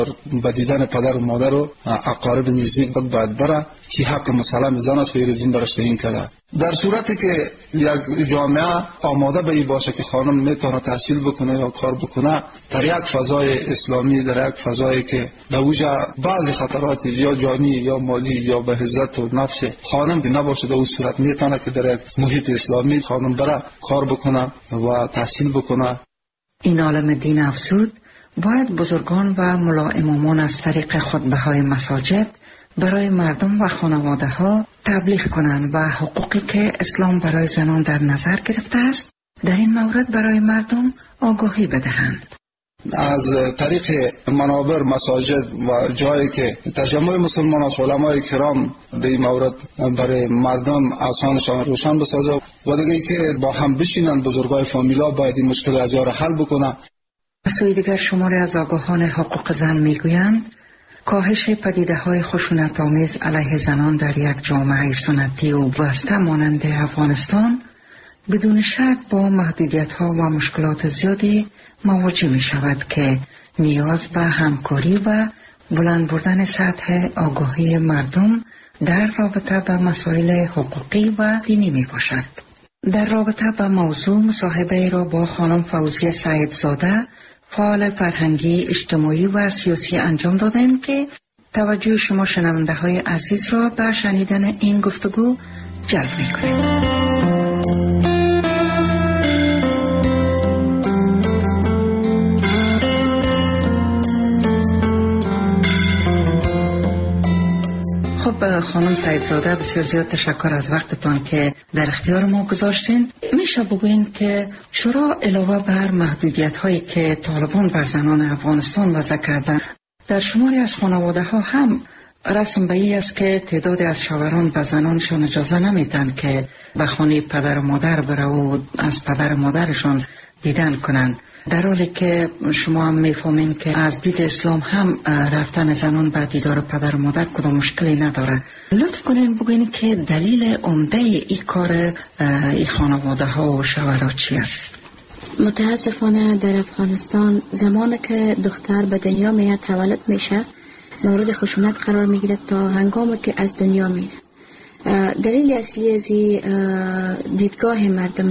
به دیدن پدر و مادر و اقارب نزدیک خود باید بره که حق مسلم زن است و دین برش تعیین کرده. در صورتی که یک جامعه آماده به این باشه که خانم میتونه تحصیل بکنه یا کار بکنه در یک فضای اسلامی، در یک فضایی که دوجه بعضی خطرات یا جانی یا مالی یا به عزت و نفس خانم که نباشه، در اون صورت میتونه که در یک محیط اسلامی خانم بره کار بکنه و تحصیل بکنه. این عالم دین افزود باید بزرگان و ملا امامان از طریق خطبه‌های مساجد برای مردم و خانواده ها تبلیغ کنند و حقوقی که اسلام برای زنان در نظر گرفته است در این مورد برای مردم آگاهی بدهند. از طریق منابر، مساجد و جایی که تجمع مسلمان است، علمای کرام به این مورد برای مردم آسانشان روشن بسازه و دیگه که با هم بشینن بزرگای فامیلا باید این مشکل از را حل بکنه. سوی دیگر شماری از آگاهان حقوق زن میگویند کاهش پدیده‌های خشونت‌آمیز علیه زنان در یک جامعه سنتی و وسطه مانند افغانستان بدون شک با محدودیت‌ها و مشکلات زیادی مواجه می‌شود که نیاز به همکاری و بلند بردن سطح آگاهی مردم در رابطه به مسائل حقوقی و دینی میباشد. در رابطه به موضوع مصاحبه را با خانم فوزیه سعیدزاده فعال فرهنگی، اجتماعی و سیاسی انجام دادیم که توجه شما شنونده های عزیز را به شنیدن این گفتگو جلب می‌کنیم. خب خانم سعیدزاده، بسیار زیاد تشکر از وقتتان که در اختیار ما گذاشتین. میشه بگوین که چرا علاوه بر محدودیت هایی که طالبان بر زنان افغانستان وضع کردن در شماری از خانواده ها هم رسم به این است که تعدادی از شوهران به زنانشان اجازه نمیدن که به خانه پدر و مادر بره و از پدر و مادرشان دیدن کنند، در حالی که شما هم میفهمین که از دید اسلام هم رفتن زنان به دیدار پدر و مادر کدام مشکلی نداره. لطف کنین بگوین که دلیل عمده این کار این خانواده ها و شوهرها چی است؟ متاسفانه در افغانستان زمانی که دختر به دنیا میاد، تولد میشه، مورد خشونت قرار میگیره تا هنگامی که از دنیا میره. دلیل اصلی از دیدگاه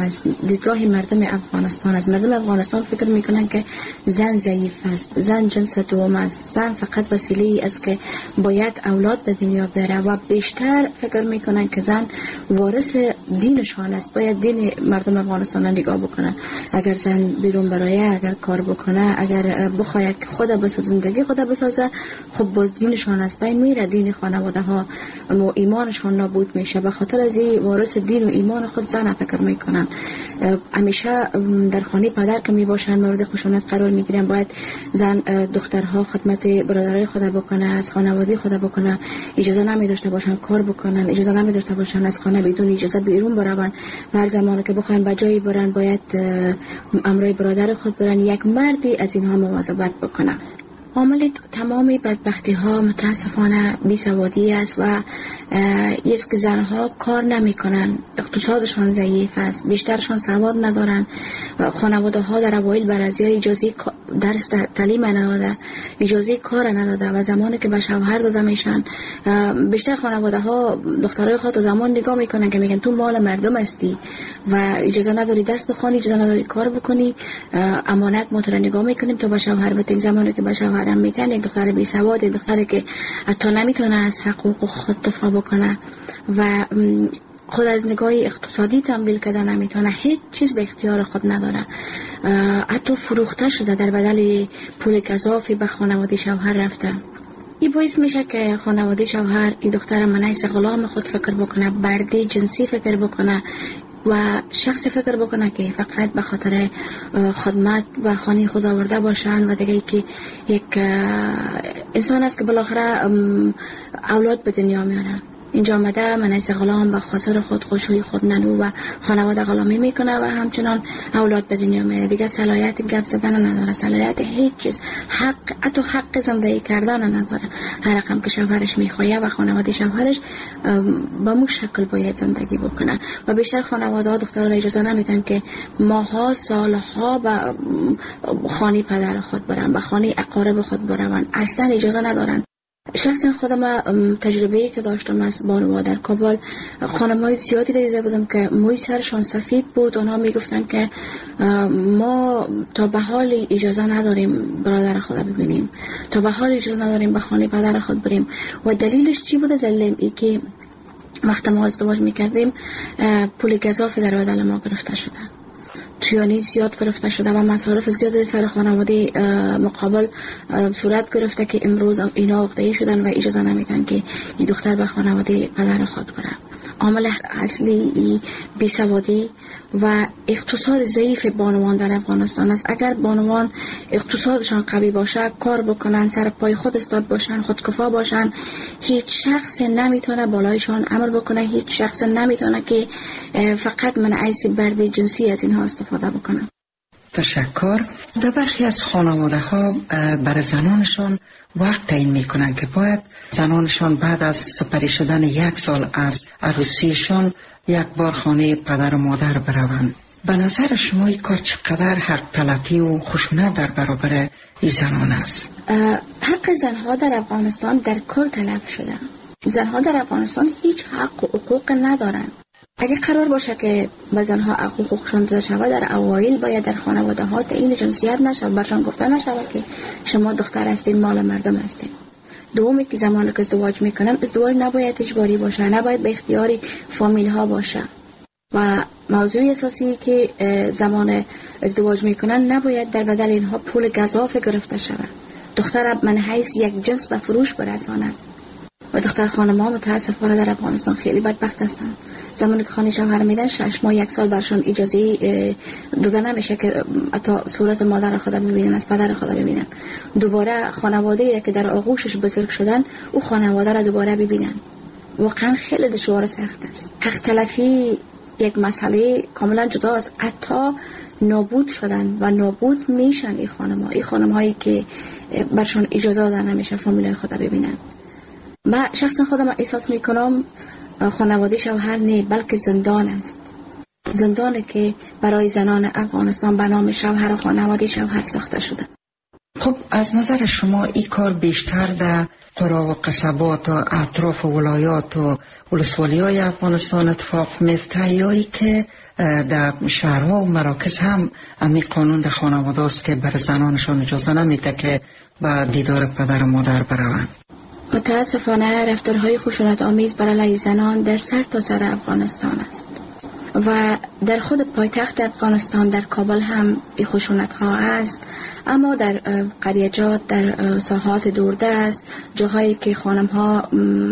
مردم افغانستان است. مردم افغانستان فکر میکنن که زن ضعیف است، زن جنس دوم است، زن فقط وسیله است که باید اولاد به دنیا بره و بیشتر فکر میکنن که زن وارث دینشان است، باید دین مردم افغانستان نگاه بکنن. اگر زن بیرون برایه، اگر کار بکنه، اگر بخواد خود بسازه، زندگی خود بسازه، خب باز دینشان است، بین میره دین خانواده ها و ایمانشان نابود میشه. به خاطر از این وارث دین و ایمان خود زن فکر میکنن. همیشه در خانه پدر که میباشن مورد خشونت قرار میگیرن. باید زن دخترها خدمت برادرای خود بکنه، از خانواده خود بکنه، اجازه نمیداشته باشن کار بکنن، اجازه نمیداشته باشن از خانه بدون اجازه بیرون برون. هر زمانی که بخواین به جایی برن باید امرای برادر خود برن. یک مردی از اینها مواظبت بکنه. عامل تمامی بدبختی ها متاسفانه بیسوادی است و است که زنها کار نمی کنن، اقتصادشان ضعیف است، بیشترشان سواد ندارن. خانواده ها در اوایل برازی اجازه درس تعلیم نداده، اجازه کار نداده و زمانی که به شوهر داده میشن، بیشتر خانواده ها دخترای خود زمان نگاه میکنن که میگن تو مال مردم هستی و اجازه نداری درس بخونی، اجازه نداری کار بکنی، امانت ما تو نگاه میکنیم تو به شوهر بدین. زمانی که به شوهر هم میتن، یک دختر بی سواد، یک دختری که حتی نمیتونه از حقوق خود دفاع بکنه و خود از نگاه اقتصادی تنبیل کردن نمیتونه، هیچ چیز به اختیار خود نداره، حتی فروخته شده در بدل پول اضافی به خانواده شوهر رفته. این باعث میشه که خانواده شوهر این دختر منعیس غلام خود فکر بکنه، بردی جنسی فکر بکنه و شخص فکر بکنه که فقط به خاطر خدمت و خانه خود آورده باشن و دیگه که یک انسان است که بالاخره اولاد به دنیا میاره. اینجا آمده من از غلام و خاطر خود خوشوی خود نلو و خانواده غلامی میکنه و همچنان اولاد به دنیا میاره. دیگه صلاحیت گپ زدن نداره، صلاحیت هیچ چیز، حتی حق زندگی کردن نداره. هر رقم که شوهرش میخواه و خانواده شوهرش با مو شکل باید زندگی بکنه و بیشتر خانواده ها دخترها را اجازه نمیدن که ماها سالها به خانه پدر خود برن، به خانه اقارب خود برن، اصلا اجازه ندارن. شخصا خودم تجربه‌ای که داشتم از بانوها در کابل، خانم‌های زیادی دیده بودم که موی سرشان سفید بود. آنها میگفتن که ما تا به حال اجازه نداریم برادر خود ببینیم، تا به حال اجازه نداریم به خانه پدر خود بریم. و دلیلش چی بوده؟ دلیل ای که وقت ما ازدواج میکردیم پول گزافی در بدل ما گرفته شده، تویانی زیاد گرفته شده و مصارف زیاد سر خانواده مقابل صورت گرفته که امروز اینا عقده‌ای شدن و اجازه نمیدن که این دختر به خانواده پدر خود بره. عامل اصلی بیسوادی و اقتصاد ضعیف بانوان در افغانستان است. اگر بانوان اقتصادشان قوی باشه، کار بکنن، سر پای خود استاد باشن، خودکفا باشن، هیچ شخص نمیتونه بالایشان امر بکنه، هیچ شخص نمیتونه که فقط منعکس بردی جنسی از اینها استفاده بکنه. تشکر. در برخی از خانواده ها برای زنانشان وقت تعیین میکنن که باید زنانشان بعد از سپری شدن 1 سال از عروسیشان یک بار خانه پدر و مادر بروند. به نظر شما این کار چقدر حق تلفی و خشونت در برابر این زنان است؟ حق زنها در افغانستان در کل تلف شده. زنها در افغانستان هیچ حق و حقوق ندارند. اگه قرار باشه که به زنها حقوقشان داده شود، در اوایل باید در خانواده ها تعیین جنسیت نشود، برشان گفته نشود که شما دختر هستین، مال مردم هستین. دومی که زمانی که ازدواج میکنن، ازدواج نباید اجباری باشه، نباید به اختیار فامیل ها باشه. و موضوع اساسی که زمان ازدواج میکنن نباید در بدل اینها پول گزاف گرفته شود. دختر من حیث یک جنس به فروش برساند. و دختر خانم ها متاسفانه در افغانستان خیلی بدبخت هستند. زمانی که خانه شوهر میدن 6 ماه 1 سال برشان اجازه داده نمیشه که حتی صورت مادر خود ببینن، از پدر خود ببینن. دوباره خانواده‌ای که در آغوشش بزرگ شدن، او خانواده را دوباره ببینن. واقعا خیلی دشوار سخت است. حق تلفی یک مسئله کاملا جدا است. حتی نابود شدن و نابود میشن این خانم هایی که برشان اجازه داده نمیشه فامیلای خود ببینن. من شخصا خودم احساس میکنم خانواده شوهر نه، بلکه زندان است. زندانی که برای زنان افغانستان به نام شوهر و خانواده شوهر ساخته شده. خب از نظر شما این کار بیشتر در قرا و قصبات و اطراف ولایات و ولسوالی‌های افغانستان اتفاق میفته یا ای که در شهرها و مراکز هم امی قانون در خانواده است که بر زنانشان اجازه نمیده که با دیدار پدر و مادر بروند؟ متاسفانه رفتارهای خشونت آمیز بر علیه زنان در سر تا سر افغانستان است و در خود پایتخت افغانستان در کابل هم این خشونت ها است، اما در قریجات، در ساحات دوردست، جاهایی که خانم ها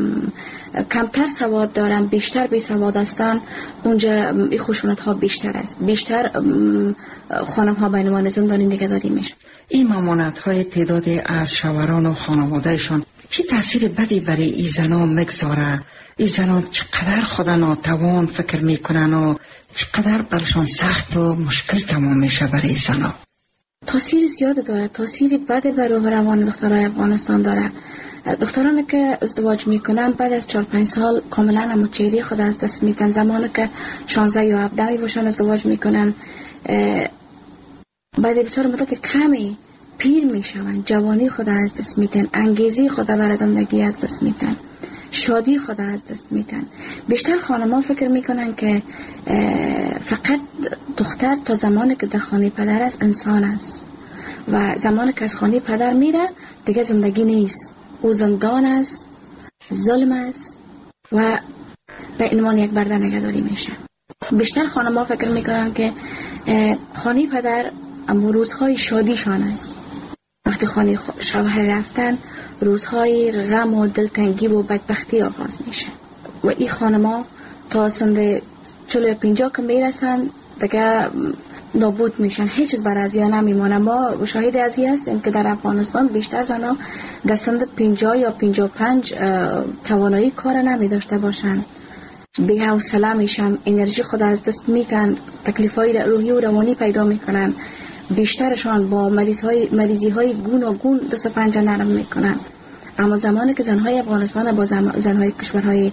کمتر سواد دارن، بیشتر بی سواد هستن، اونجا این خشونت ها بیشتر است. بیشتر خانم ها به عنوان زندانی نگهداری میشه. این ممانعت های تعدادی از شوهران و خانوادهشان چه تاثیر بدی برای این زنان میگذاره؟ این زنان چقدر خود ناتوان فکر میکنن و چقدر برشان سخت و مشکل تمام میشه برای زنان؟ تاثیر زیاد داره، تاثیر بد بر روح روان دخترای افغانستان داره. دخترانی که ازدواج میکنن بعد از 4-5 سال کاملا هموچهری خود از دست میدن. زمانی که 16 یا 17 باشن ازدواج میکنن، بعد بسیار مدت کمی پیر میشون، جوانی خود از دست میدن، انگیزه خود برای زندگی از دست میدن، شادی خود از دست میدن. بیشتر خانم‌ها فکر میکنن که فقط دختر تا زمانی که در خانه پدر است انسان است و زمانی که از خانه پدر میره دیگه زندگی نیست، او زندان است، ظلم است و به عنوان یک برده نگهداری میشه. بیشتر خانم‌ها فکر میکنن که خانه پدر اما روزهای شادیشان است. وقتی خانه شوهر رفتن روزهای غم و دلتنگی و بدبختی آغاز میشه و این خانم‌ها تا سن 40 یا 50 که میرسن دیگه نابود میشن، هیچ چیز بر از یا نمیمونه. ما شاهد از این هستیم که در افغانستان بیشتر زنها در سن 50 یا 55 توانایی کار نمی داشته باشن، بی حوصله میشن، انرژی خود از دست میتن، تکلیفای روحی و روانی پیدا میکنن. بیشترشان با مریضی های گوناگون دست و پنجه نرم میکنن. اما زمانی که زنهای افغانستان با زنهای کشورهای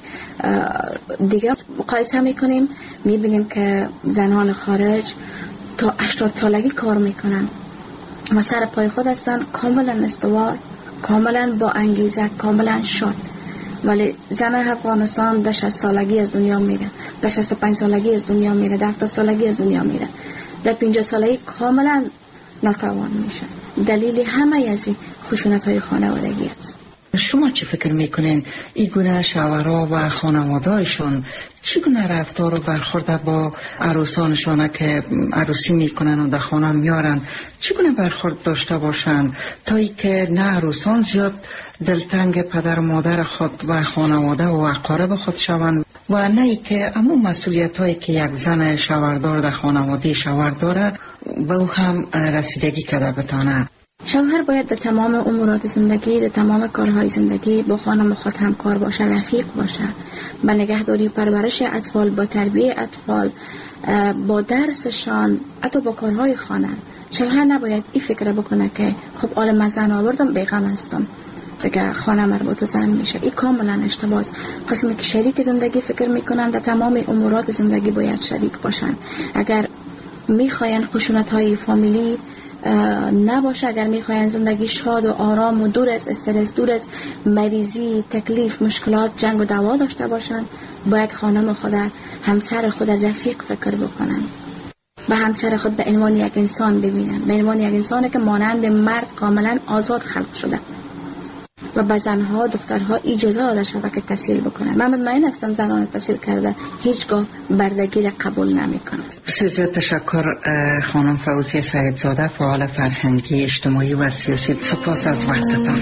دیگه مقایسه میکنیم، میبینیم که زنان خارج تا 80 سالگی کار میکنن و سر پای خود هستن، کاملا استوار، کاملا با انگیزه، کاملا شاد. ولی زن افغانستان در 60 سالگی از دنیا میره، در 65 سالگی از دنیا میره، در 70 سالگی از دنیا میره، در 50 سالگی کاملا ناتوان میشه. دلیل همه از خشونت های خانوادگی است. شما چه فکر میکنین این گونه شوهرها و خانواده‌شون چگونه رفتار و برخورد با عروسانشان که عروسی میکنن و در خانه میارن چگونه برخورد داشته باشن تا ای که نه عروسان زیاد دلتنگ پدر و مادر خود و خانواده و اقارب خود شوند و نه ای که اما مسئولیت هایی که یک زن شوهردار در خانواده شوهر دارد و او هم رسیدگی کرده بتانه. شوهر باید در تمام امورات زندگی، در تمام کارهای زندگی با خانم خود همکار باشه، رفیق باشه، با نگهداری و پرورش اطفال، با تربیه اطفال، با درسشان، حتی با کارهای خانه. شوهر نباید این فکر بکنه که خب آل من زن آوردم بیغم هستم دیگه خانه مربوط زن میشه. این کاملا اشتباهه. قسمی که شریک زندگی فکر میکنن در تمام امورات زندگی باید شریک باشن. اگر میخواین خشونت های فامیلی نباشه، اگر میخواین زندگی شاد و آرام و دور از استرس، دور از مریضی، تکلیف، مشکلات، جنگ و دعوا داشته باشن، باید خانم خود، همسر خود رفیق فکر بکنن، به همسر خود به عنوان یک انسان ببینن، به عنوان یک انسانی که مانند مرد کاملا آزاد خلق شده و به زنها، دخترها اجازه داده شده که تحصیل بکنن. من مطمئن هستم زنان تحصیل کرده هیچگاه بردگی را قبول نمیکنند. بسیار تشکر خانم فوزیه سعیدزاده، فعال فرهنگی، اجتماعی و سیاسی. سپاس از وقتتان.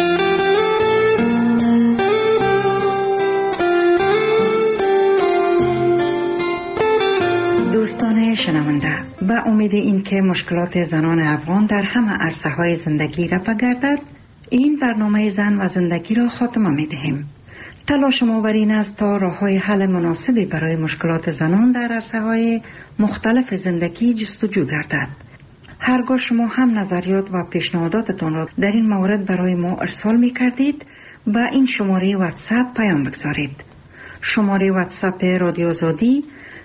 دوستان شنونده، به امید اینکه مشکلات زنان افغان در همه عرصه‌های زندگی رفع گردد، این برنامه زن و زندگی را خاتمه می دهیم. تلاش ما بر این است تا راه‌های حل مناسبی برای مشکلات زنان در عرصه‌های مختلف زندگی جستجو گردد. هرگاه شما هم نظریات و پیشنهاداتتان را در این مورد برای ما ارسال می کردید، به این شماره واتساپ پیام بگذارید. شماره واتساپ رادیو آزادی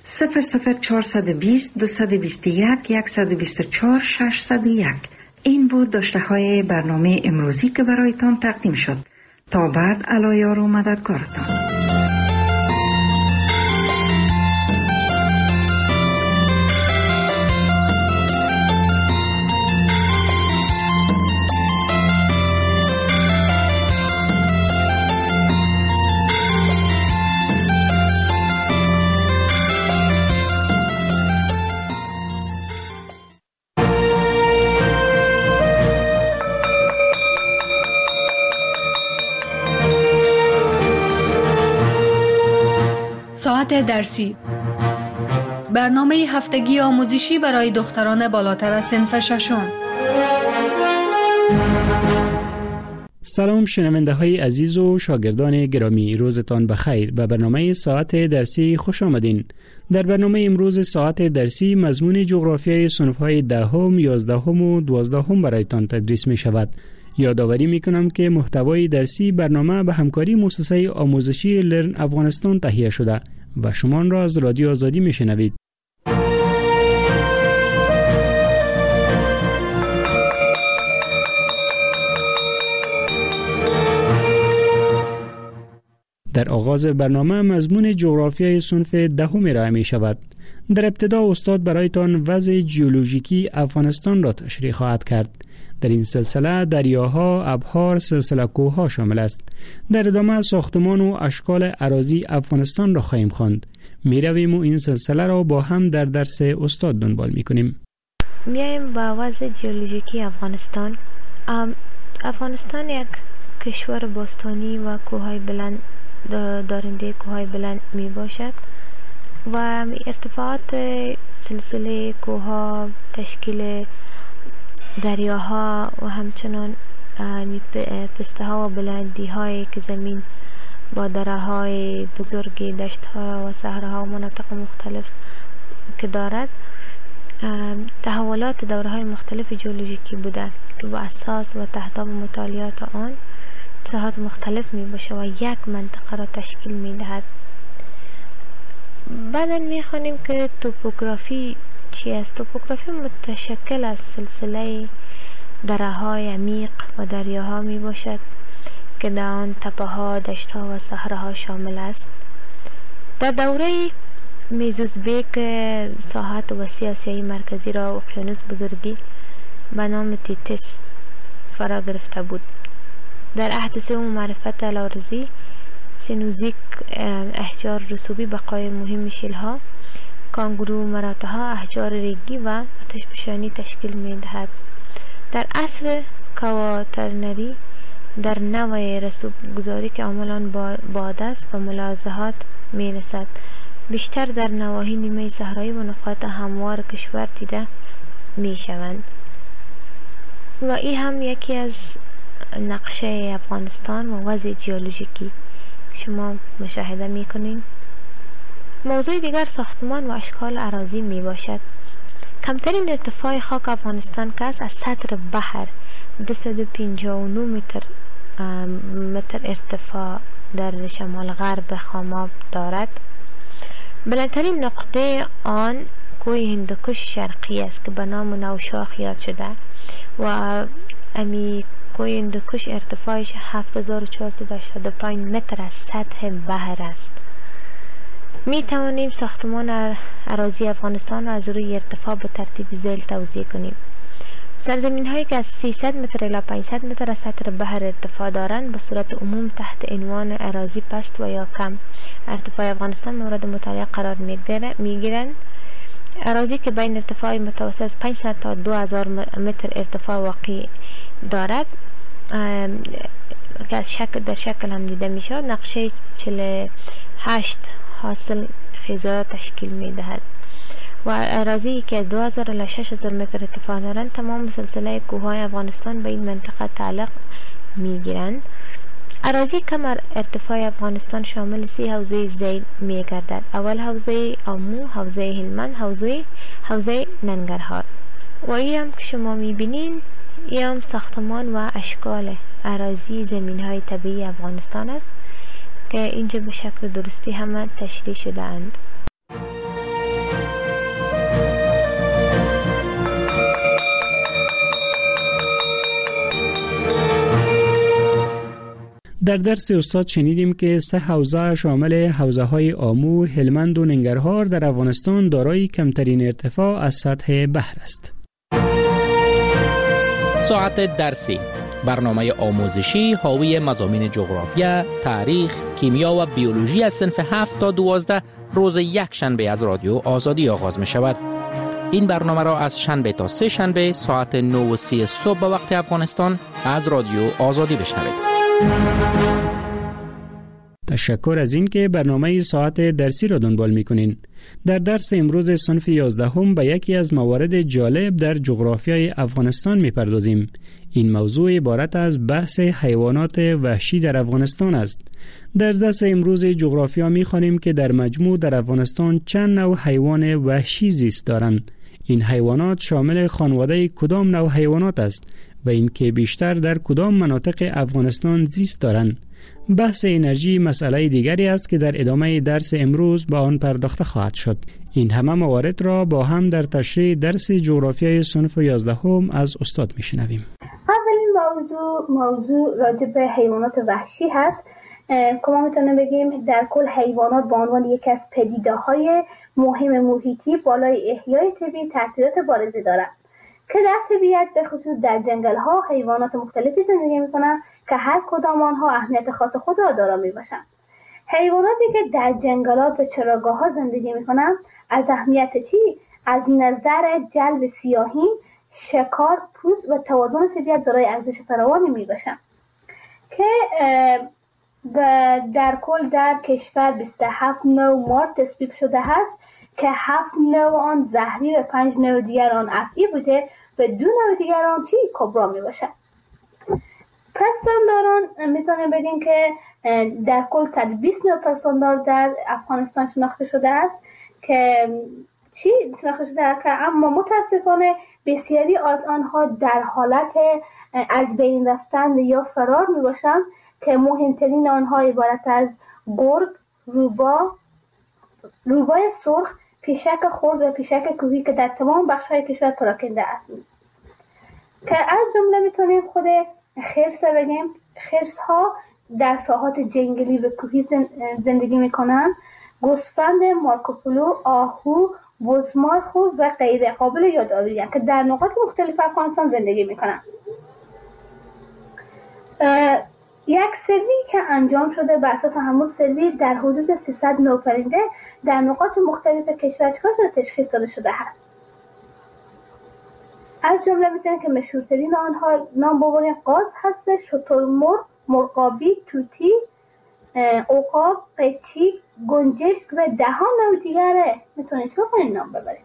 00420 221 124 601. این بود داشته های برنامه امروزی که برایتان تقدیم شد. تا بعد، علایار و مددگارتان. ساعت درسی، برنامه هفتگی آموزشی برای دختران بالاتر از صنف ششم. سلام شنونده های عزیز و شاگردان گرامی، روزتان بخیر. به برنامه ساعت درسی خوش آمدین. در برنامه امروز ساعت درسی مضمون جغرافیای صنف های 10، 11 و 12 برایتان تدریس می شود. یادآوری میکنم که محتوای درسی برنامه به همکاری مؤسسه آموزشی لرن افغانستان تهیه شده و شما آن را از رادیو آزادی میشنوید. در آغاز برنامه مضمون جغرافیای صنف 10 ارائه می شود. در ابتدا استاد برایتان وضع ژئولوژیکی افغانستان را تشریح خواهد کرد. در این سلسله دریاها، ابحار، سلسله کوه‌ها شامل است. در ادامه ساختمان و اشکال اراضی افغانستان را خواهیم خواند. میرویم و این سلسله را با هم در درس استاد دنبال میکنیم. میایم با وضع ژئولوژیکی افغانستان. افغانستان یک کشور باستانی و کوههای بلند دارنده کوههای بلند می باشد و ارتفاعات سلسله کوها، تشکیل دریاها و همچنان پسته ها و بلندی هایی که زمین با دره های بزرگی، دشت ها و صحراها و مناطق مختلف که دارد، تحولات دوره های مختلف جیولوژیکی بوده که با اساس و تحت مطالعات آن ساحات مختلف می باشه و یک منطقه را تشکیل می دهد. بعدا می خوانیم که توپوگرافی چی است؟ توپوگرافی متشکل از سلسله دره های عمیق و دریاها می باشد که در آن تپه ها، دشت ها و صحراها شامل است. در دوره میزوزبیک ساحت وسیع آسیای مرکزی را اقیانوس بزرگی به نام تیتس فرا گرفته بود. در عهد سوم معرفت الارضی سینوزیک احجار رسوبی بقای مهم شیلها، کانگورو مراتها، احجار ریگی و آتشفشانی تشکیل می دهد. در عصر کواترنری در نوع رسوب گذاری که عملان باد است و ملاحظات می رسد، بیشتر در نواحی نیمه صحرایی و نقاط هموار کشور دیده می شوند. و این هم یکی از نقشه افغانستان و وضع جیولوژیکی شما مشاهده می کنید. موضوع دیگر ساختمان و اشکال اراضی می باشد. کمترین ارتفاع خاک افغانستان که از سطح بحر 259 متر ارتفاع در شمال غرب خاماب دارد. بلندترین نقطه آن کوه هندوکش شرقی است که به نام نوشاخ یاد شده و امی کوه هندوکش ارتفاعش 7485 متر از سطح بحر است. می توانیم ساختمان اراضی افغانستان از روی ارتفاع به ترتیب ذیل توضیح کنیم. سرزمین هایی که از 300 متر الی 500 متر از سطح بحر ارتفاع دارند به صورت عموم تحت عنوان اراضی پست و یا کم ارتفاع افغانستان مورد مطالعه قرار می گیرند. اراضی که بین ارتفاع متوسط از 500 تا 2000 متر ارتفاع واقع دارد که از در شکل هم دیده می شود، نقشه 48 حاصل خیزه تشکیل می دهد. و اراضی که از 2000 الی 6000 متر ارتفاع دارند تمام سلسله کوههای افغانستان به این منطقه تعلق می گیرند. اراضی کم ارتفاع افغانستان شامل 3 حوزه ذیل می گردد. اول حوزه آمو، حوزه هلمند، حوزه ننگرهار. و این هم که شما می بینین این هم ساختمان و اشکال اراضی زمین های طبیعی افغانستان است که اینجا به شکل درستی همه تشریح شده اند. در درس استاد شنیدیم که 3 حوزه شامل حوزه های آمو، هلمند و ننگرهار در افغانستان دارای کمترین ارتفاع از سطح بحر است. ساعت درسی، برنامه آموزشی حاوی مضامین جغرافیا، تاریخ، کیمیا و بیولوژی از صنف 7 تا 12 روز یک شنبه از رادیو آزادی آغاز می شود. این برنامه را از شنبه تا 3 شنبه ساعت 9:30 صبح به وقت افغانستان از رادیو آزادی بشنوید. تشکر از این که برنامه ساعت درسی را دنبال می‌کنین. در درس امروز صنف 11 به یکی از موارد جالب در جغرافیای افغانستان می‌پردازیم. این موضوع عبارت از بحث حیوانات وحشی در افغانستان است. در درس امروز جغرافیا می‌خوانیم که در مجموع در افغانستان چند نوع حیوان وحشی زیست دارند. این حیوانات شامل خانواده کدام نوع حیوانات است و اینکه بیشتر در کدام مناطق افغانستان زیست دارند. بحث انرژی مسئله دیگری است که در ادامه درس امروز به آن پرداخته خواهد شد. این همه موارد را با هم در تشریح درس جغرافیای صنف 11 از استاد میشنویم. اولین موضوع راجع به حیوانات وحشی هست که ما میتونیم بگیم در کل حیوانات به عنوان یکی از پدیده‌های مهم محیطی بالای احیای طبیعی تاثیرات بارزی دارند که در طبیعت به خصوص در جنگل‌ها حیوانات مختلفی زندگی می‌کنند که هر کدام آنها اهمیت خاص خود را دارا میباشند. حیواناتی که در جنگلات و چراگاه‌ها زندگی می‌کنند از اهمیت چی؟ از نظر جلب سیاحین، شکار، پوست و توازن طبیعت دارای ارزش فراوانی میباشند که در کل در کشور 27 نوع مار تصویب شده است که 7 نوع آن زهری و 5 نوع دیگر آن افعی بوده و 2 نوع دیگر آن کبرا می باشد. پستانداران میتونیم بگیم که در کل 120 نوع پستاندار در افغانستان شناخته شده است که اما متاسفانه بسیاری از آنها در حالت از بین رفتن یا فرار می باشند که مهمترین آنها عبارت از گرگ، روبای سرخ، پیشک خرد و پیشک کوهی که در تمام بخش‌های کشور پراکنده است. که از جمله میتونیم خود خرس بگیم. خرس ها در ساحات جنگلی و کوهی زندگی میکنند. گوسفند، مارکوپولو، آهو، بزمارخو و غیره قابل یادآوری که در نقاط مختلف افغانستان زندگی میکنند. یک سروی که انجام شده بر اساس همون سروی در حدود 300 نوع پرنده در نقاط مختلف کشور تشخیص داده شده است. از جمله میتونیم که مشهورترین آنها نام ببریم: قاز هست، شترمرغ، مرغابی، توتی، عقاب، قیچی، گنجشک و 10 نوع دیگره. میتونید چه کنید نام ببرید.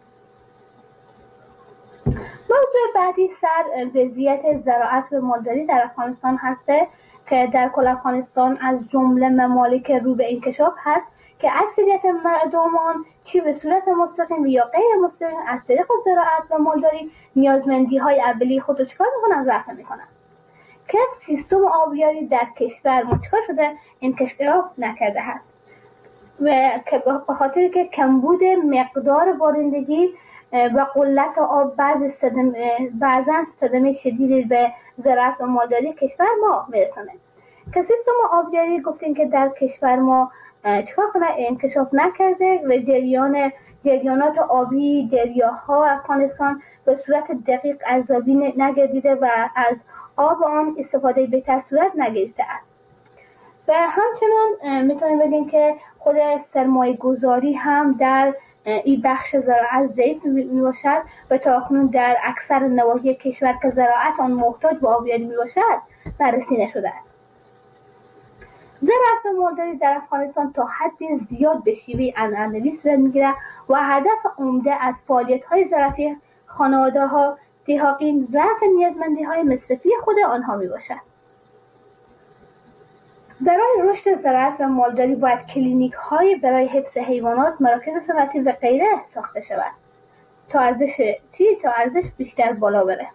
موضوع بعدی سر وضعیت زراعت و مالداری در افغانستان هسته که در کل افغانستان از جمله ممالک رو به انکشاف هست که اکثریت مردمان چی به صورت مستقیم یا غیر مستقیم از طریق زراعت و مالداری نیازمندی های اولیه خود رو چکار میکنن؟ رفع میکنن. که سیستم آبیاری در کشور چکار شده؟ انکشاف نکرده هست و که به خاطر که کمبود مقدار بارندگی و قلت آب بعضا صدمه شدیدی به زراعت و مالداری کشور ما میرسونه. که سیستم آبیاری گفتیم که در کشور ما چکار کنه؟ انکشاف نکرده و جریانات آبی دریاها افغانستان به صورت دقیق ارزیابی نگردیده و از آب آن استفاده بهتر صورت نگرفته است. و همچنان میتونیم بگیم که خود سرمایه گذاری هم در این بخش زراعت ضعیف میباشد و تا اکنون در اکثر نواحی کشور که زراعت آن محتاج به آبیاری میباشد بررسی نشده است. زراعت و مالداری در افغانستان تا حد زیاد به شیوه عنعنوی صورت میگیرد و هدف عمده از فعالیت‌های زراعتی خانواده‌ها دهاقین رفع نیازمندی‌های مصرفی خود آنها میباشد. برای رشد زراعت و مالداری باید کلینیک‌های برای حفظ حیوانات، مراکز صنعتی و غیره ساخته شود تا ارزش بیشتر بالا بره.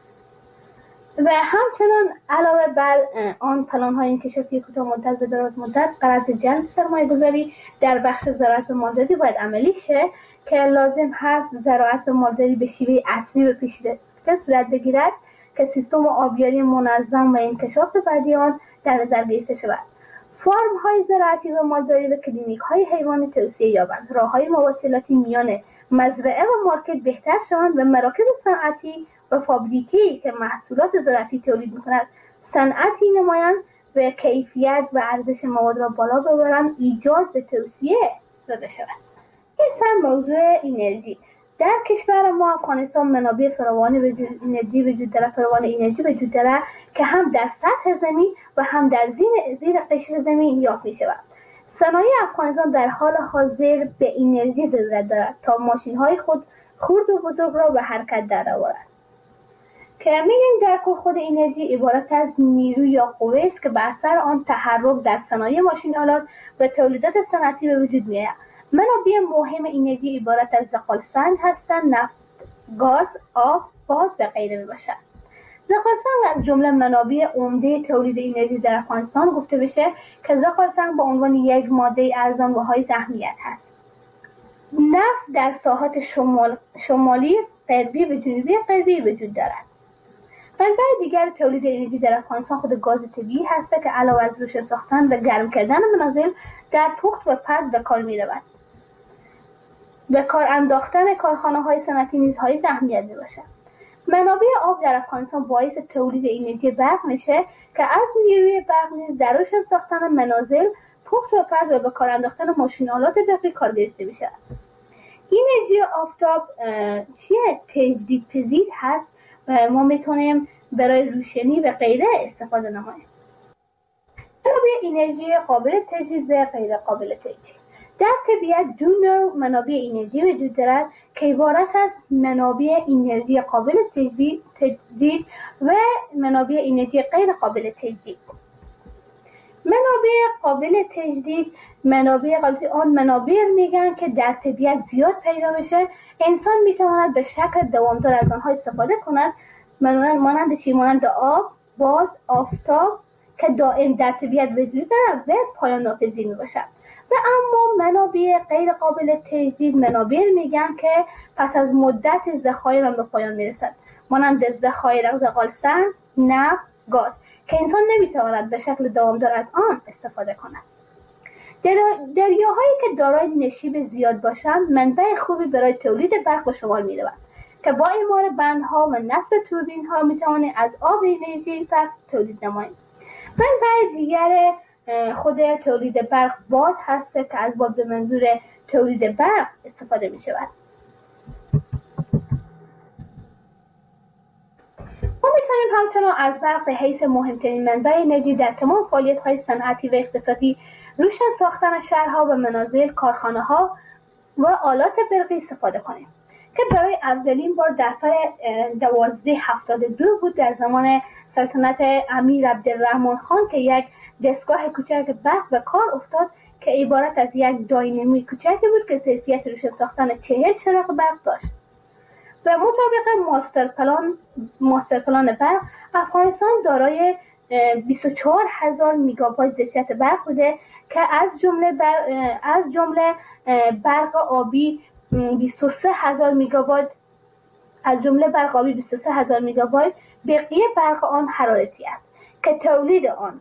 و همچنان علاوه بر آن پلان‌های انکشافی کوتاه مدت و دراز مدت غرض جلب سرمایه‌گذاری در بخش زراعت و مالداری باید عملی شه که لازم هست زراعت و مالداری به شیوه عصری و پیشرفته صورت بگیرد که سیستم آبیاری منظم و انکشاف بعدی آن در نظر گرفته شود. فارم‌های زراعتی و مالداری و کلینیک‌های حیوانی توسعه یابند، راه‌های مواصلاتی میان مزرعه و مارکت بهتر شوند و مراکز صنعتی و فابریکی که محصولات زراعتی تولید می‌کند صنعتی نمایند و کیفیت و ارزش مواد را بالا ببرند، ایجاد به توسعه داده شود. این سر موضوع انرژی. در کشور ما افغانستان منابع فراوان انرژی وجود دارد که هم در سطح زمین و هم در زیر قشر زمین یافت می شود. صنایع افغانستان در حال حاضر به انرژی ضرورت دارد تا ماشین‌های خرد و بزرگ را به حرکت درآورد. که میگیم در کل خود انرژی عبارت از نیرو یا قوه است که به اثر آن تحرک در صنایع ماشین‌آلات و تولیدات صنعتی به وجود می‌آید. منابع مهم انرژی عبارت از زغال سنگ هستند، نفت، گاز، آب، باد و غیره میباشد. زغال سنگ از جمله منابع عمده تولید انرژی در افغانستان گفته بشه که زغال سنگ به عنوان یک ماده ارزان و حائز اهمیت هست. نفت در ساحات شمالی غربی و جنوبی غربی وجود دارد. منبع دیگر تولید انرژی در افغانستان خود گاز طبیعی هست که علاوه از روشن ساختن و گرم کردن منازل در پخت و پز به کار می‌رود. به کار انداختن کارخانه‌های صنعتی نیز حائز اهمیت می‌باشد. منابع آب در افغانستان باعث تولید انرژی برق میشه که از نیروی برق نیز در روشن ساختن منازل، پخت و پز و به کار انداختن ماشین‌آلات برقی کار گرفته میشه. انرژی آفتاب تجدیدپذیر هست و ما میتونیم برای روشنی و غیره استفاده نماییم. منابع انرژی قابل تجدید و غیر قابل تجدید. در طبیعت دو نوع منابع انرژی وجود دارد که عبارت از منابع انرژی قابل تجدید و منابع انرژی غیر قابل تجدید. منابع قابل تجدید آن منابع میگن که در طبیعت زیاد پیدا میشه، انسان میتواند به شکل دوامدار از آنها استفاده کند، مانند آب، باد، آفتاب که دائم در طبیعت وجود دارد و پایان ناپذیر میباشد. و اما منابع غیر قابل تجدید منابع میگن که پس از مدت ذخایر به پایان میرسد، مانند ذخایر زغال سنگ، نفت، گاز که انسان نمیتواند به شکل دوامدار از آن استفاده کند. دریاهایی که دارای نشیب زیاد باشند منبع خوبی برای تولید برق به شمار میروند که با اعمار بندها و نصب توربین ها میتوانیم از آب انرژی برق تولید نماییم. منبع دیگر خود تولید برق باد هست که از باد به منظور تولید برق استفاده می شود. ما میتونیم همچنان از برق به حیث مهمترین منبع انرژی در تمام فعالیت های صنعتی و اقتصادی، روشن ساختن شهرها و منازل، کارخانه ها و آلات برقی استفاده کنیم که برای اولین بار در سال 1272 بود در زمان سلطنت امیر عبدالرحمن خان که یک دستگاه کوچک برق به کار افتاد که عبارت از یک داینامی کوچکی بود که ظرفیت روشن ساختن 40 چراغ برق داشت. و مطابق ماستر پلان برق افغانستان دارای 24,000 میگاوات ظرفیت برق بوده که از جمله برق آبی 23,000 میگاوات، بقیه برق آن حرارتی است که تولید آن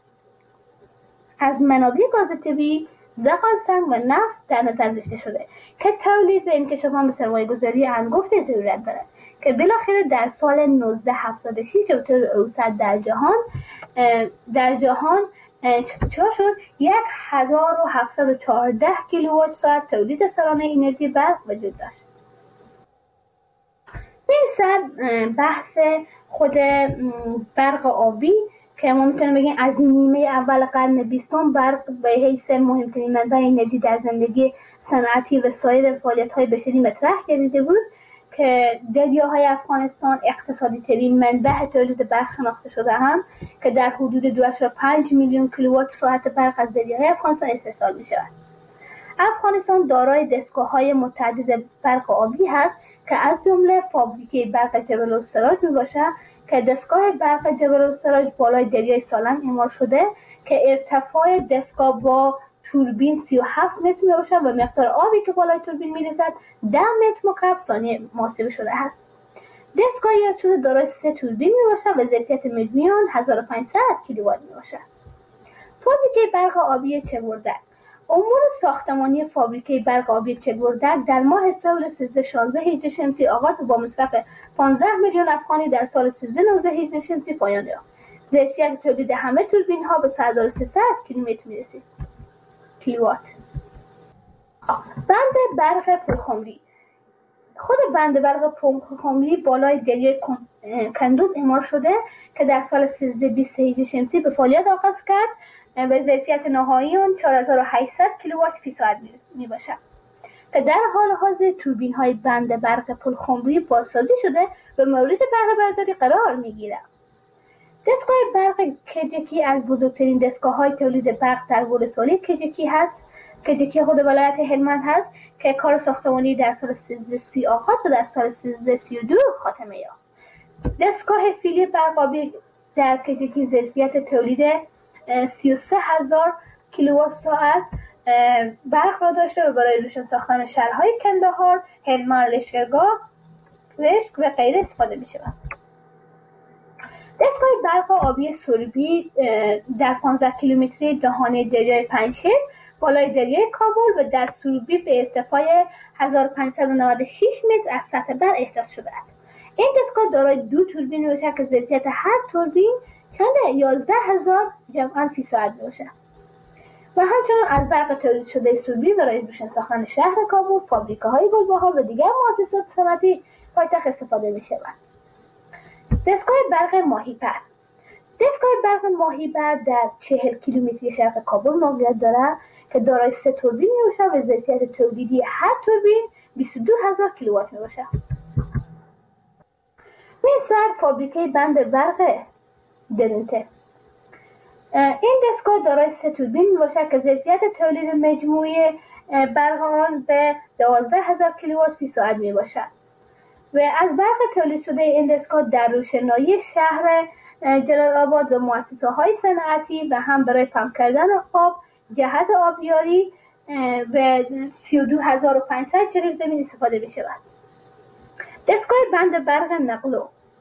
از منابع گاز طبیعی، زغال سنگ و نفت در نظر گرفته شده که تولید و انکشاف آن به سرمایه‌گذاری هنگفت ضرورت دارد که بالاخره در سال 1976 که به طور اوسط در جهان چرا شد 1714 کیلووات ساعت تولید سالانه انرژی برق وجود داشت. میرسد بحث خود برق آبی که ما میتونیم بگیم از نیمه اول قرن 20 برق به حیث مهمترین منبع انرژی در زندگی صنعتی و سایر فعالیت‌های بشری مطرح گردیده بود که دریاهای افغانستان اقتصادی ترین منبع تولید برق شناخته شده هم که در حدود 2.5 میلیون کیلووات ساعت برق از دریاهای افغانستان استحصال می شود. افغانستان دارای دستگاه‌های متعدد برق آبی هست که از جمله فابریکه برق جبل السراج می باشد که دستگاه برق جبل السراج بالای دریای سالنگ اعمار شده که ارتفاع دستگاه با توربین 37 متر می باشد و مقدار آبی که بالای توربین می رسد 10 متر مکعب ثانیه محاسبه شده است. دستگاه یاد شده دارای 3 توربین می باشد و ظرفیت مجموعی آن 1500 کیلووات می باشد. فابریکه برق آبی چه‌بردک. امور ساختمانی فابریکه برق آبی چه‌بردک در ماه سال 1316 هجری شمسی آغاز با مصرف 15 میلیون افغانی در سال 1319 هجری شمسی پایان یافت. ظرفیت تولید همه توربین ها به 1300 کیلومتر می رسید. کیلووات. بند برق پلخمری. خود بند برق پلخمری بالای دریای کندوز اعمار شده که در سال 1320 هجری شمسی به فعالیت آغاز کرد و ظرفیت نهایی آن 4800 کیلووات فی ساعت می باشد که در حال حاضر توربین های بند برق پلخمری بازسازی شده و مورد بهره برداری قرار می گیرد. دستگاه برق کجکی از بزرگترین دستگاه‌های تولید برق در ولسوالی کجکی هست. کجکی خود ولایت هلمند هست که کار ساختمانی در سال 1330 آغاز و در سال 1332 خاتمه یافت. دستگاه فیلی برق آبی در کجکی ظرفیت تولید 33,000 کیلووات ساعت برق را داشته و برای روشن ساختن شهرهای کندهار، هلمند، لشکرگاه، رشت و غیره استفاده می شود. دستگاه برق آبی سربی در 15 کیلومتری دهانه دریای پنجشیر بالای دریای کابل و در سربی به ارتفاع 1596 متر از سطح بر احداث شده است. این دستگاه دارای 2 توربین میباشد که ظرفیت هر توربین چند 11,000 جمعاً فی ساعت میباشد و همچنان از برق تولید شده سربی برای روشن ساختن شهر کابل، فابریکه‌های گلبهار و دیگر مؤسسات صنعتی پایتخت استفاده می‌شود. دستگاه برق ماهیپر. دستگاه برق ماهیبر در 40 کیلومتری شرق کابل موقعیت دارد که دارای 3 توربین میباشد و ظرفیت تولیدی هر توربین 22,000 کیلووات میباشد. مثل فابریکه بند برق درونته. این دستگاه دارای 3 توربین میباشد که ظرفیت تولید مجموعی برق آن به 12,000 کیلووات فی ساعت میباشد و از برق تولید شده این دستگاه در روشنایی شهر جلال آباد و مؤسسه های صنعتی و هم برای پمپ کردن آب جهت آبیاری و 32,500 جریب زمین استفاده می شود. دستگاه بند برق نقلو.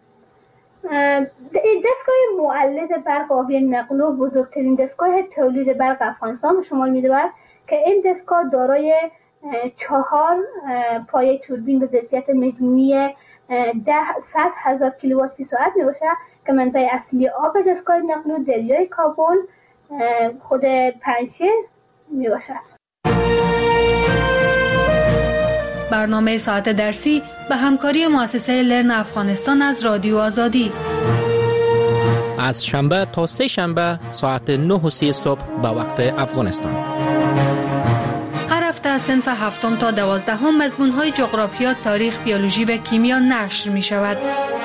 دستگاه مولد برق آبی نقلو بزرگترین دستگاه تولید برق افغانستان به شمار می رود که این دستگاه دارای 4 پایه توربین به ظرفیت مجموعی 100,000 کیلووات فی ساعت می باشد که منبع اصلی آب دستگاه نقلو دریای کابل خود پنجشیر می باشد. برنامه ساعت درسی به همکاری مؤسسه لرن افغانستان از رادیو آزادی از شنبه تا سه شنبه ساعت 9:30 صبح به وقت افغانستان. هر هفته از صنف 7 تا 12 مضمون‌های جغرافیا، تاریخ، بیولوژی و کیمیا نشر می شود.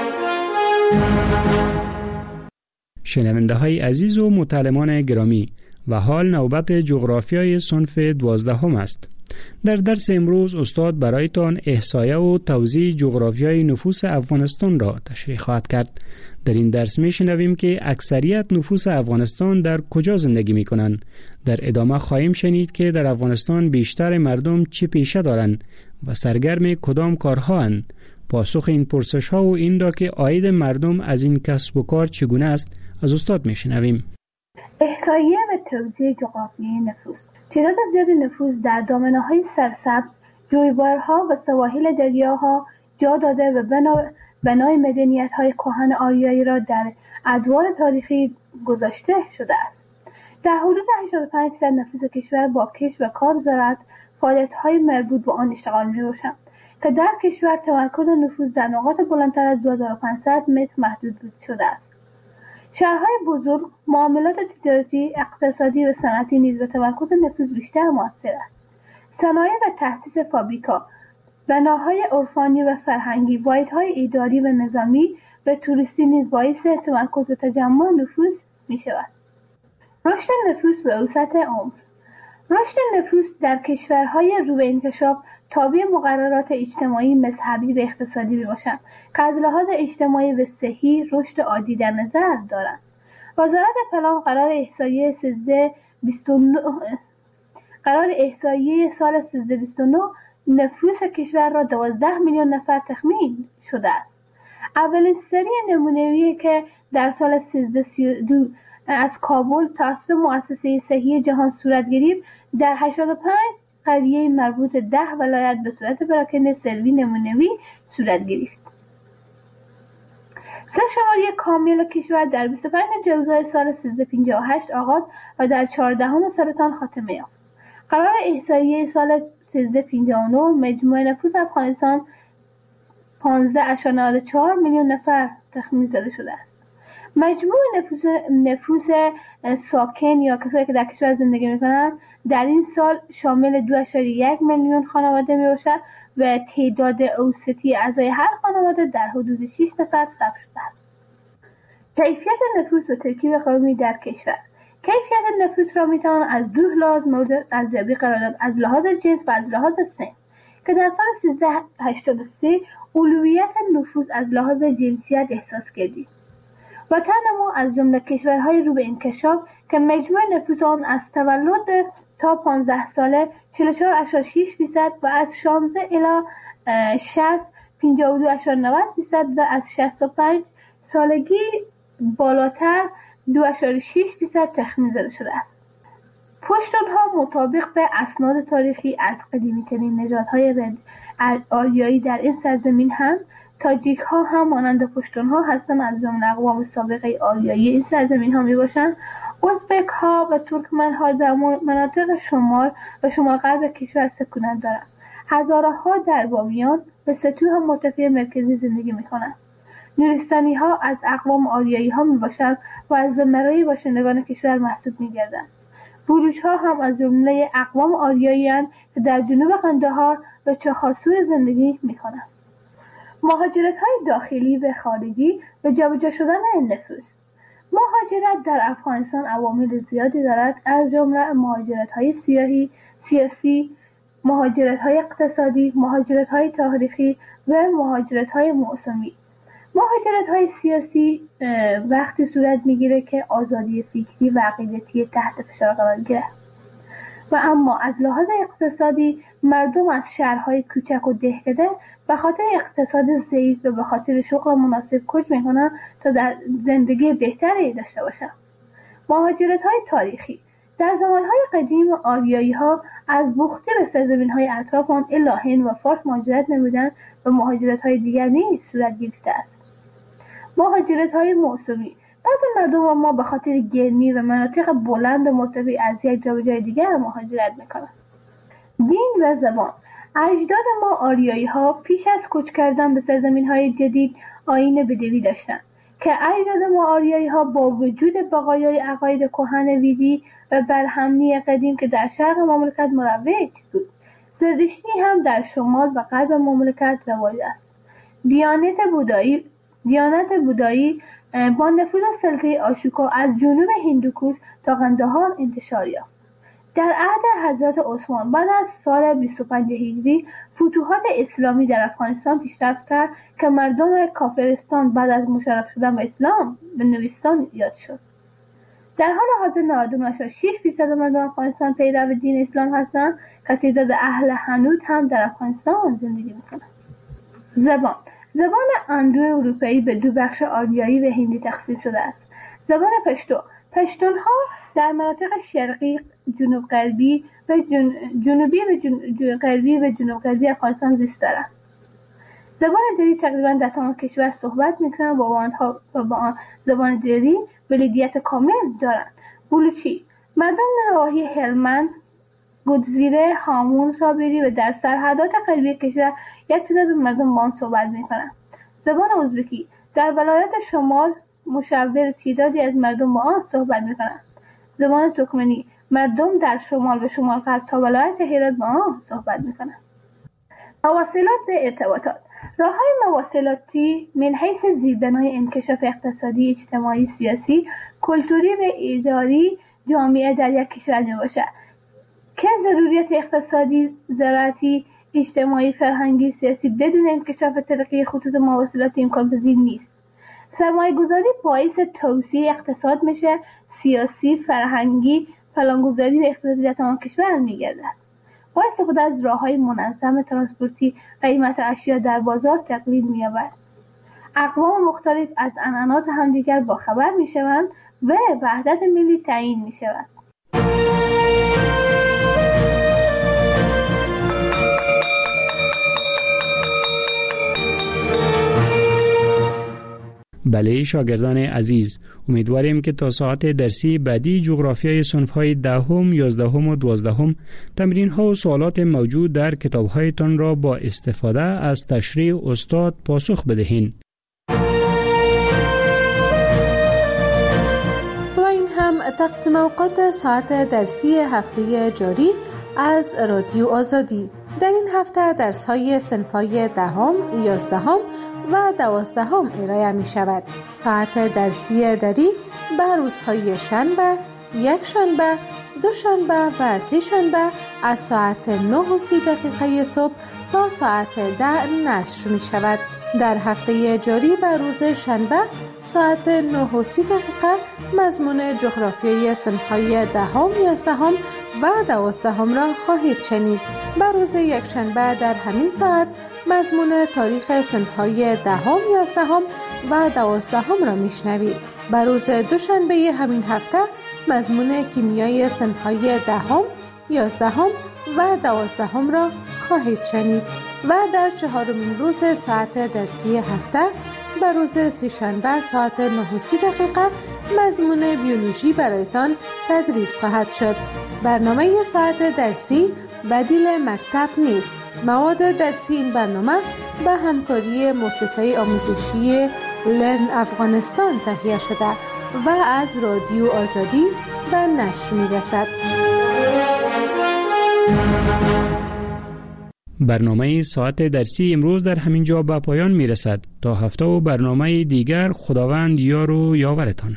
شنونده های عزیز و متعلمان گرامی، و حال نوبت جغرافیای صنف 12 است. در درس امروز استاد برایتان احصایه و توزیع جغرافیای نفوس افغانستان را تشریح خواهد کرد. در این درس می شنویم که اکثریت نفوس افغانستان در کجا زندگی می کنند. در ادامه خواهیم شنید که در افغانستان بیشتر مردم چه پیشه دارند و سرگرم کدام کارها اند. پاسخ این پرسش ها و این را که عاید مردم از این کسب و کار چگونه است از استاد می شنویم. احصایه و توزیع جغرافیای نفوس. تعداد زیاد نفوس در دامنه‌های سرسبز، جویبارها و سواحل دریاها جا داده و بنای مدنیت‌های کهن آریایی را در ادوار تاریخی گذاشته شده است. در حدود 85% نفوس کشور با کشت و کار زراعت فعالیت‌های مربوط به آن اشتغال می‌باشند که در کشور تمرکز نفوس در نقاط بلندتر از 2500 متر محدود شده است. شهرهای بزرگ، معاملات تجارتی، اقتصادی و صنعتی نیز به تمرکز نفوس بیشتر مؤثر است. صنایع و تأسیس فابریکا، بناهای عرفانی و فرهنگی، واحدهای اداری و نظامی و توریستی نیز باعث تمرکز و تجمع نفوس می شود. رشد نفوس و اوسط عمر. رشد نفوس در کشورهای رو به انکشاف تابع مقررات اجتماعی، مذهبی و اقتصادی میباشند که از لحاظ اجتماعی و صحی رشد عادی در نظر دارند. وزارت پلان قرار احصایه سال 1329 نفوس کشور را 12 میلیون نفر تخمین شده است. اولین سری نمونه‌ای که در سال 1332 از کابل توسط مؤسسه صحی جهان صورت گرفت، در 85 قریه مربوط 10 ولایت به صورت پراکنده سروی نمونه‌ای صورت گرفت. سرشماری کامل کشور در 25 جوزای سال 1358 آغاز و در 14 سرطان خاتمه یافت. قرار احصایه سال 1359 مجموع نفوس افغانستان 15.4 میلیون نفر تخمین زده شده است. مجموع نفوس ساکن یا کسایی که در کشور زندگی میکنند در این سال شامل 2.1 میلیون خانواده میباشد و تعداد اوسطی اعضای هر خانواده در حدود 6 نفر ثبت شده است. کیفیت نفوس و ترکیب قومی در کشور. کیفیت نفوس را میتوان از دو لحاظ مورد ارزیابی قرار داد: از لحاظ جنس و از لحاظ سن، که در سال 1383 اولویت نفوس از لحاظ جنسیت احساس کردید. وطن ما از جمله کشورهای رو به انکشاف که مجموع نفوس آن از تولد تا 15 ساله 44.6% و از 16 الی 60 52.90% و از 65 سالگی بالاتر 2.6% تخمین زده شده است. پشتونها مطابق به اسناد تاریخی از قدیمی‌ترین نژادهای آریایی در این سرزمین هم تاجیک ها هم مانند پشتونها هستند، از جمله اقوام سابقه آریایی این سرزمین ها می باشند. ازبک ها و ترکمن ها در مناطق شمال و شمال غرب کشور سکونت دارند. هزاره ها در بامیان و ستوه مرتفع مرکزی زندگی می کنند. نورستانی ها از اقوام آریایی ها می باشند و از زمرای باشندگان کشور محسوب می گردند. بلوچ ها هم از جمله اقوام آریایی هستند که در جنوب قندهار و چخاسور زندگی می کنند. مهاجرت های داخلی و خارجی و جابجا شدن نفوس. مهاجرت در افغانستان عوامل زیادی دارد، از جمله مهاجرت های سیاسی، مهاجرت های اقتصادی، مهاجرت های تاریخی و مهاجرت های موسمی. مهاجرت های سیاسی وقتی صورت میگیره که آزادی فکری و عقیدتی تحت فشار قرار گیرد و اما از لحاظ اقتصادی مردم از شهرهای کوچک و دهکده به خاطر اقتصاد ضعیف و به خاطر شغل مناسب کوچ میکنن تا در زندگی بهتری داشته باشن. مهاجرت های تاریخی در زمانهای قدیم آریایی ها از بوختی به سرزمین های اطراف آن الی هند و فارس مهاجرت نمودند و مهاجرت های دیگر نیز صورت گرفته است. مهاجرت های موسمی بعضی مردم ما به خاطر گرمی و مناطق بلند و مرتفع از یک جا به جای دیگر مهاجرت میکنند. دین و زبان. اجداد ما آریایی ها پیش از کوچ کردن به سرزمین های جدید آیین بدوی داشتند که اجداد ما آریایی ها با وجود بقایای عقاید کهن ویدی و برهمنی قدیم که در شرق مملکت مروج بود، زرتشتی هم در شمال و غرب مملکت رواج است. دیانت بودایی با نفوذ سلطه آشوکا از جنوب هندوکوش تا قندهار انتشار یافت. در عهد حضرت عثمان بعد از سال 25 هجری فتوحات اسلامی در افغانستان پیشرفت کرد که مردم کافرستان بعد از مشرف شدن به اسلام به نوستان یاد شد. در حال حاضر 99.6% مردم افغانستان پیرو دین اسلام هستند که تعداد اهل هنود هم در افغانستان زندگی میکنند. زبان اندو اروپایی به دو بخش آریایی و هندی تقسیم شده است. زبان پشتون ها در مناطق شرقی، جنوب غربی و جنوب غربی افغانستان زیست دارند. زبان دری تقریبا در تمام کشور صحبت میکنند و با آن زبان دری بلدیت کامل دارند. بلوچی مردم نواحی هلمند، گودزیره، هامون، صابری و در سرحدات غربی کشور یک تعداد مردم با آن صحبت میکنند. زبان ازبکی در ولایات شمال مشاور تعدادی از مردم با آن صحبت میکنند. زبان ترکمنی مردم در شمال و شمال غرب تا ولایت هرات با آن صحبت میکنند. مواصلات و ارتباطات. راههای مواصلاتی من حیث زیربنای انکشاف اقتصادی، اجتماعی، سیاسی، کلتوری و اداری جامعه در یک کشور میباشد که ضروریات اقتصادی، زراعتی، اجتماعی، فرهنگی، سیاسی بدون انکشاف ترقی خطوط مواصلات امکان پذیر نیست. سرمایه گذاری باعث توسعه اقتصاد میشه، سیاسی، فرهنگی، پلانگذاری و اقتصادی در تمام کشور میگردد. با استفاده از راههای منظم ترانسپورتی قیمت اشیا در بازار تقلیل می‌یابد. اقوام مختلف از عنعنات همدیگر باخبر میشوند و وحدت ملی تعیین میشود. بله شاگردان عزیز، امیدواریم که تا ساعت درسی بعدی جغرافیای صنف‌های 10، 11 و 12 تمرین‌ها و سوالات موجود در کتاب‌هایتان را با استفاده از تشریح استاد پاسخ بدهید. و این هم تقسیم اوقات ساعت درسی هفته جاری از رادیو آزادی. در این هفته درس‌های صنف‌های 10، 11 و 12 ارائه می شود. ساعت درسی دری به روزهای شنبه، یک شنبه، دو شنبه و سه شنبه از ساعت 9:30 صبح تا ساعت 10 نشر می شود. در هفته جاری به روز شنبه ساعت 9:30 مضمون جغرافیای صنف‌های 10، 11 و 12 را خواهید شنید. به روز یک شنبه در همین ساعت مضمون تاریخ صنف‌های 10، 11 و 12 را میشنوید. به روز دوشنبه همین هفته مضمون کیمیای صنف‌های 10، 11 و 12 را خواهید شنید و در چهارمین روز ساعت درسی هفته به روز سه‌شنبه ساعت 9:30 مضمون بیولوژی برایتان تدریس خواهد شد. برنامه ساعت درسی بدیل مکتب نیست. مواد درسی این برنامه به همکاری مؤسسه آموزشی لرن افغانستان تهیه شده و از رادیو آزادی به نشر می‌رسد. برنامه ساعت درسی امروز در همین جا به پایان می‌رسد. تا هفته و برنامه دیگر خداوند یار و یاورتان.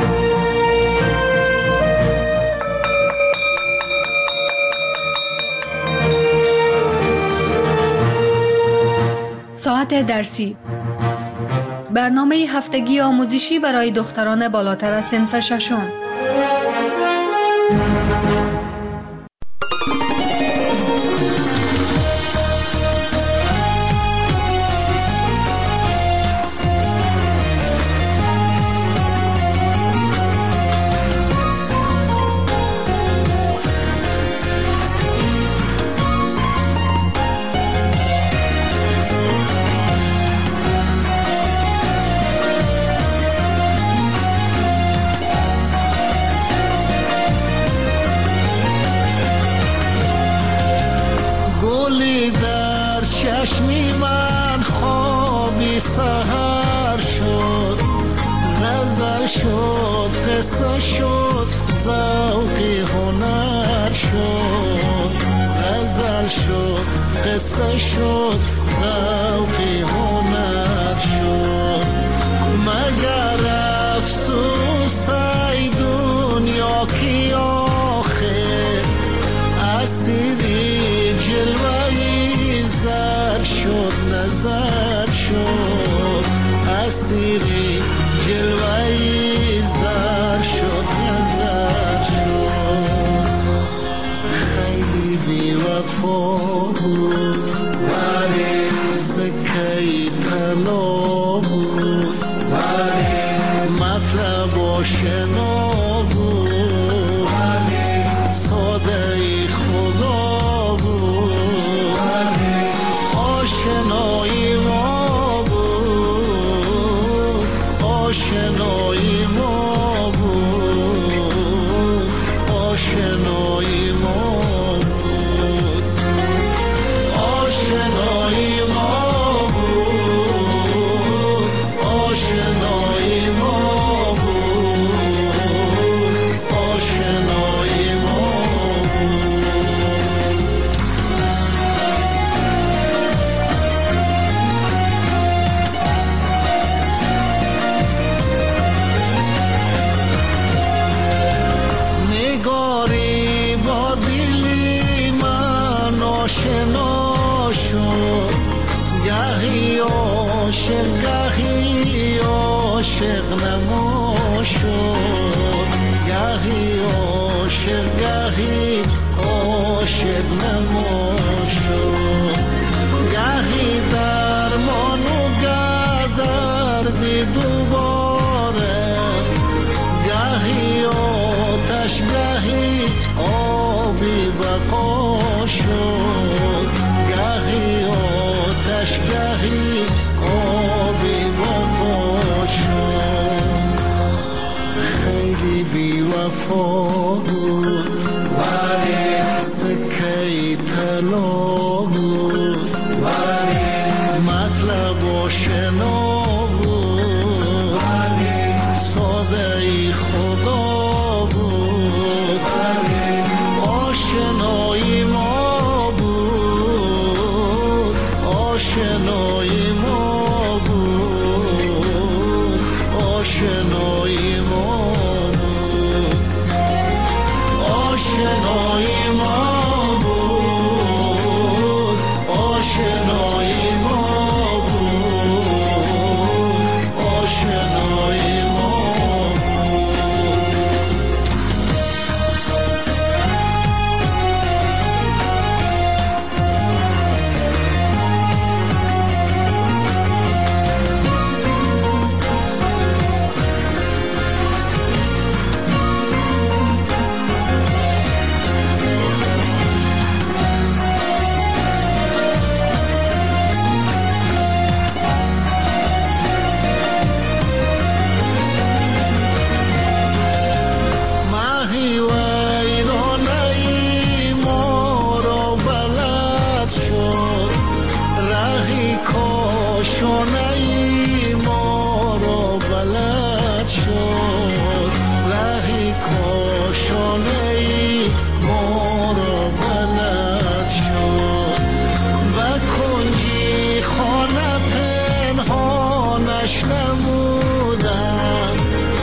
ساعت درسی، برنامه هفتگی آموزشی برای دختران بالاتر از صنف ششم. چشمی من خوابی سحر شد، غزل شد، قصه شد، ذوقی هنر شد. غزل شد، قصه شد، ذوقی هنر شد. مگر افسوس ای دنیا کی آخر اسیری جلوهی زر شد، نظر شد. اسیری جلوهی زر شد، نظر شد. خیلی بی وفا بود ولی سکهی طلا بود، ولی مطلب آشنا بود، ولی ساده خدا بود، ولی آشنایی ما بود، آشنایی ما بود، آشنایی ما بود، آشنایی ما بود، آشنایی ما بود، آشنایی ما نگاری با دلی من آشنا شد، گهی عاشق گهی عاشق نما شد، گهی عاشق گهی عاشق نما شد. گهی درمان و دردی دوباره، گهی آتش گهی آبی بقا شد، گهی آتش گهی آبی بقا شد. خیلی بی وفا بود ولی سکهی طلا بود، ولی مطلب آشنا بود، ولی ساده خدا بود، ولی خانه ما را بلد شد و کنجی خانه پنهانش نمودم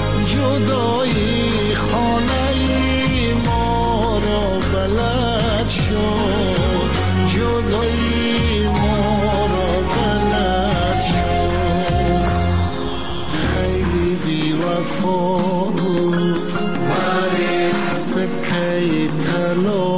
جدایی خانه ما را بلد شد جدایی ما را بلد شد خیلی بی وفا بود ولی سکه طلا